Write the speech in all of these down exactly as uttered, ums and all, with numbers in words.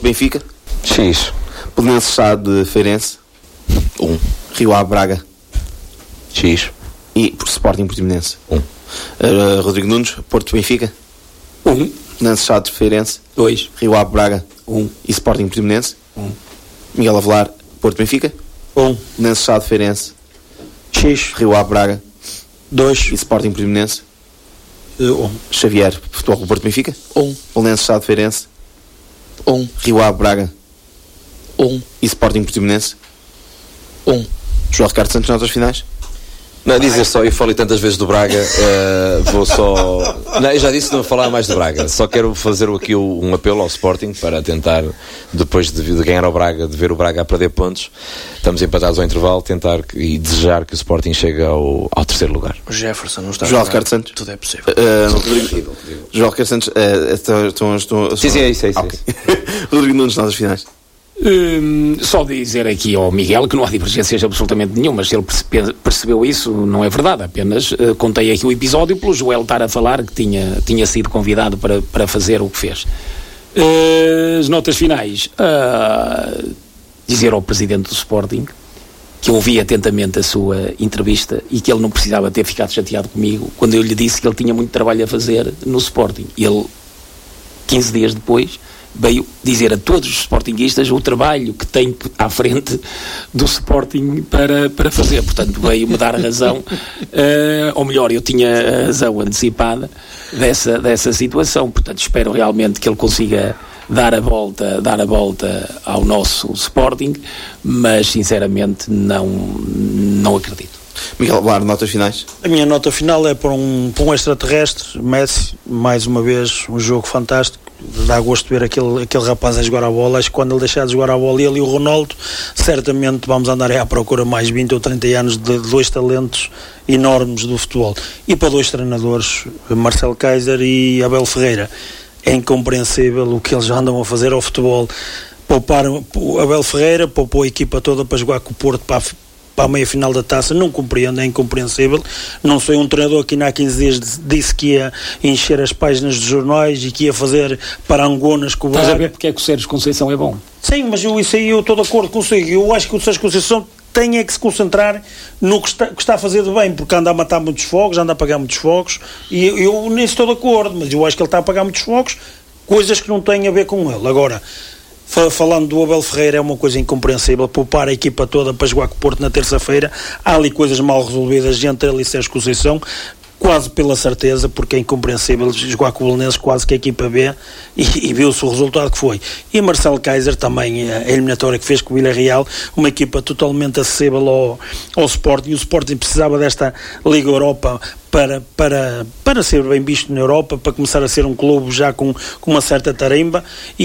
Benfica. X. Belenenses Stade Feirense. um. Rio Ave Braga. X. E por Sporting Portimonense. um. Uh, Rodrigo Nunes, Porto Benfica. um. Belenenses Stade Feirense. dois. Rio Ave Braga. um. E Sporting Portimonense. um. Miguel Avelar, Porto Benfica. um. Belenenses Stade Feirense. X. Rio Ave Braga. dois. E Sporting Portimonense. um. Xavier, Futebol Clube Porto Benfica. um. Belenenses Stade Feirense. um. Rio Ave Braga. um. E Sporting Portimonense. um. João Ricardo Santos, notas finais? Não, dizer só, eu falei tantas vezes do Braga, uh, vou só... Não, eu já disse não falar mais do Braga, só quero fazer aqui um apelo ao Sporting para tentar, depois de, de ganhar ao Braga, de ver o Braga a perder pontos, estamos empatados ao intervalo, tentar e desejar que o Sporting chegue ao, ao terceiro lugar. O Jefferson não está João a jogar. Ricardo Santos? Tudo é possível. Uh, Rodrigo, João Ricardo Santos, uh, estão, estão, estão, Sim, sim, é isso, é isso. Ah, okay. Rodrigo Nunes, notas finais? Hum, só dizer aqui ao Miguel que não há divergências absolutamente nenhuma. Se ele percebe, percebeu isso, não é verdade. Apenas uh, contei aqui o episódio pelo Joel estar a falar que tinha, tinha sido convidado para, para fazer o que fez. Uh, as notas finais. Uh, dizer ao presidente do Sporting que eu ouvi atentamente a sua entrevista e que ele não precisava ter ficado chateado comigo quando eu lhe disse que ele tinha muito trabalho a fazer no Sporting. Ele, quinze dias depois, veio dizer a todos os sportinguistas o trabalho que tem à frente do Sporting para, para fazer. Portanto, veio-me dar razão, uh, ou melhor, eu tinha a razão antecipada dessa, dessa situação. Portanto, espero realmente que ele consiga dar a volta, dar a volta ao nosso Sporting, mas sinceramente não, não acredito. Miguel Avelar, notas finais? A minha nota final é para um, para um extraterrestre, Messi, mais uma vez, um jogo fantástico. Dá gosto de ver aquele, aquele rapaz a jogar a bola. Acho que quando ele deixar de jogar a bola, ele e o Ronaldo, certamente vamos andar aí à procura mais vinte ou trinta anos de dois talentos enormes do futebol. E para dois treinadores, Marcelo Kaiser e Abel Ferreira, é incompreensível o que eles andam a fazer ao futebol. Poupar o Abel Ferreira, poupou a equipa toda para jogar com o Porto para a para a meia-final da taça, não compreendo, é incompreensível. Não sou um treinador que há quinze dias disse que ia encher as páginas dos jornais e que ia fazer parangonas com o Braga. Estás a ver porque é que o Sérgio Conceição é bom? Sim, mas eu, isso aí eu estou de acordo consigo. Eu acho que o Sérgio Conceição tem é que se concentrar no que está, que está a fazer de bem, porque anda a matar muitos fogos, anda a apagar muitos fogos, e eu, eu nem estou de acordo, mas eu acho que ele está a apagar muitos fogos, coisas que não têm a ver com ele. Agora, falando do Abel Ferreira, é uma coisa incompreensível poupar a equipa toda para jogar com o Porto na terça-feira. Há ali coisas mal resolvidas entre ele e Sérgio Conceição, quase pela certeza, porque é incompreensível jogar com o Belenenses, quase que a equipa B, e, e viu-se o resultado que foi. E Marcelo Kaiser também, a eliminatória que fez com o Villarreal, uma equipa totalmente acessível ao, ao Sporting. O Sporting precisava desta Liga Europa para, para, para ser bem visto na Europa, para começar a ser um clube já com, com uma certa tarimba,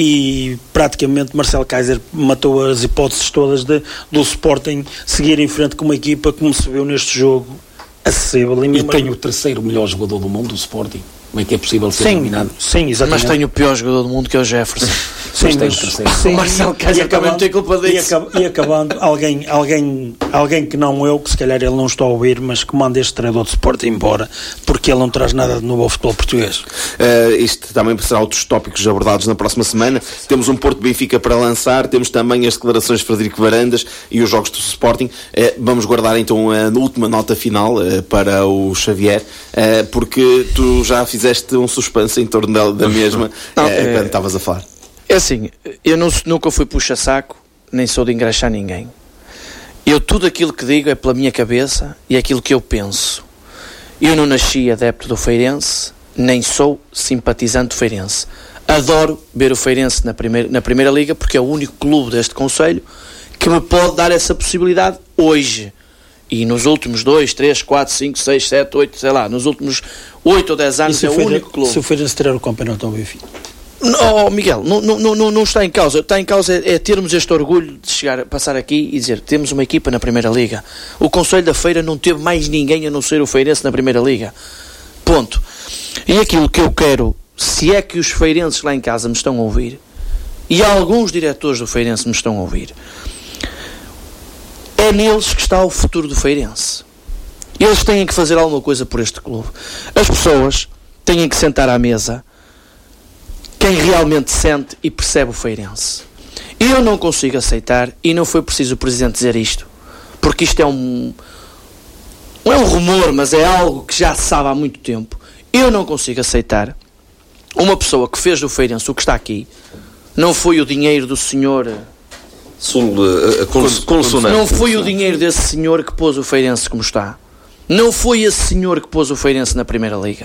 e praticamente Marcelo Kaiser matou as hipóteses todas de, do Sporting seguir em frente com uma equipa, como se viu neste jogo, acessível. E tem o terceiro melhor jogador do mundo, do Sporting. Como é que é possível ser sim, eliminado? Sim, exatamente. Mas tem o pior jogador do mundo, que é o Jefferson. Sim, mas tem mas, o terceiro. sim, o Marcelo Kaiser também não tem culpa disso. E, acab- e acabando, alguém, alguém, alguém que não eu, que se calhar ele não está a ouvir, mas que manda este treinador de Sporting embora, porque ele não traz nada de novo ao futebol português. Uh, isto também será outros tópicos abordados na próxima semana. Temos um Porto Benfica para lançar, temos também as declarações de Frederico Varandas e os jogos do Sporting. Uh, vamos guardar então a última nota final uh, para o Xavier, uh, porque tu já fizeste um suspense em torno da, da mesma não, é, é, quando estavas a falar. É assim, eu não, nunca fui puxa-saco, nem sou de engraxar ninguém. Eu tudo aquilo que digo é pela minha cabeça e é aquilo que eu penso. Eu não nasci adepto do Feirense, nem sou simpatizante do Feirense. Adoro ver o Feirense na primeira, na primeira Liga, porque é o único clube deste concelho que me pode dar essa possibilidade hoje. E nos últimos dois, três, quatro, cinco, seis, sete, oito, sei lá, nos últimos oito ou dez anos é o único clube. Se o Feirense tirar o campeonato ao Benfica? Oh, Miguel, não, não, não, não está em causa. Está em causa é, é termos este orgulho de chegar, passar aqui e dizer, temos uma equipa na Primeira Liga. O Conselho da Feira não teve mais ninguém a não ser o Feirense na Primeira Liga. Ponto. E aquilo que eu quero, se é que os feirenses lá em casa me estão a ouvir, e alguns diretores do Feirense me estão a ouvir, é neles que está o futuro do Feirense. Eles têm que fazer alguma coisa por este clube. As pessoas têm que sentar à mesa quem realmente sente e percebe o Feirense. Eu não consigo aceitar, e não foi preciso o Presidente dizer isto, porque isto é um... não é um rumor, mas é algo que já se sabe há muito tempo. Eu não consigo aceitar uma pessoa que fez do Feirense o que está aqui. Não foi o dinheiro do senhor... Sul, uh, cons, consonante. Não foi o dinheiro desse senhor que pôs o Feirense como está. Não foi esse senhor que pôs o Feirense na Primeira Liga.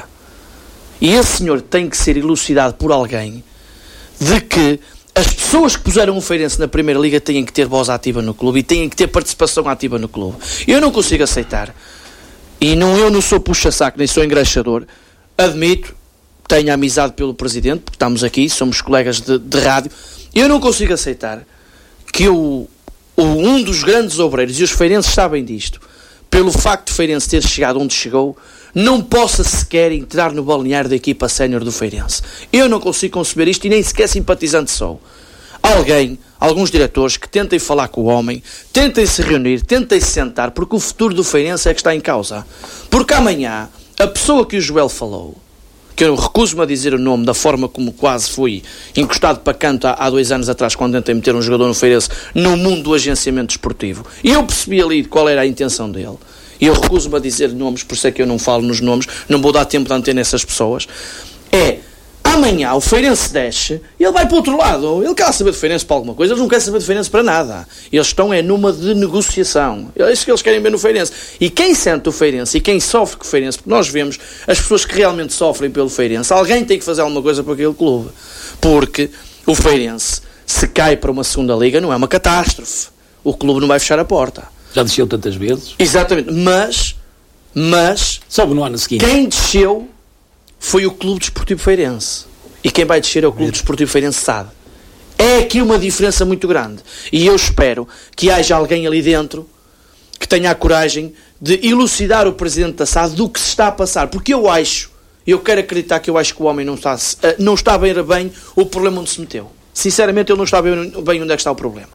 E esse senhor tem que ser elucidado por alguém de que as pessoas que puseram o Feirense na Primeira Liga têm que ter voz ativa no clube e têm que ter participação ativa no clube. Eu não consigo aceitar. E não, eu não sou puxa-saco, nem sou engraxador. Admito, tenho amizade pelo Presidente, porque estamos aqui, somos colegas de, de rádio. Eu não consigo aceitar que o, o, um dos grandes obreiros, e os feirenses sabem disto, pelo facto de Feirense ter chegado onde chegou, não possa sequer entrar no balneário da equipa sénior do Feirense. Eu não consigo conceber isto e nem sequer simpatizante sou. Alguém, alguns diretores que tentem falar com o homem, tentem se reunir, tentem se sentar, porque o futuro do Feirense é que está em causa. Porque amanhã, a pessoa que o Joel falou, que eu recuso-me a dizer o nome da forma como quase fui encostado para canto há, há dois anos atrás, quando tentei meter um jogador no Feirense no mundo do agenciamento desportivo. E eu percebi ali qual era a intenção dele. E eu recuso-me a dizer nomes, por isso é que eu não falo nos nomes, não vou dar tempo de antenar essas pessoas. É, amanhã o Feirense desce e ele vai para o outro lado. Ele quer saber de Feirense para alguma coisa, eles não querem saber de Feirense para nada. Eles estão é numa de negociação. É isso que eles querem ver no Feirense. E quem sente o Feirense e quem sofre com o Feirense, porque nós vemos as pessoas que realmente sofrem pelo Feirense, alguém tem que fazer alguma coisa para aquele clube. Porque o Feirense, se cai para uma segunda liga, não é uma catástrofe. O clube não vai fechar a porta. Já desceu tantas vezes. Exatamente. Mas, mas... sobe no ano seguinte. Quem desceu foi o Clube Desportivo Feirense. E quem vai descer é o Clube Desportivo Feirense S A D. É aqui uma diferença muito grande. E eu espero que haja alguém ali dentro que tenha a coragem de elucidar o Presidente da S A D do que se está a passar. Porque eu acho, eu quero acreditar que eu acho que o homem não está, não está a ver bem o problema onde se meteu. Sinceramente, eu não estava bem onde é que está o problema.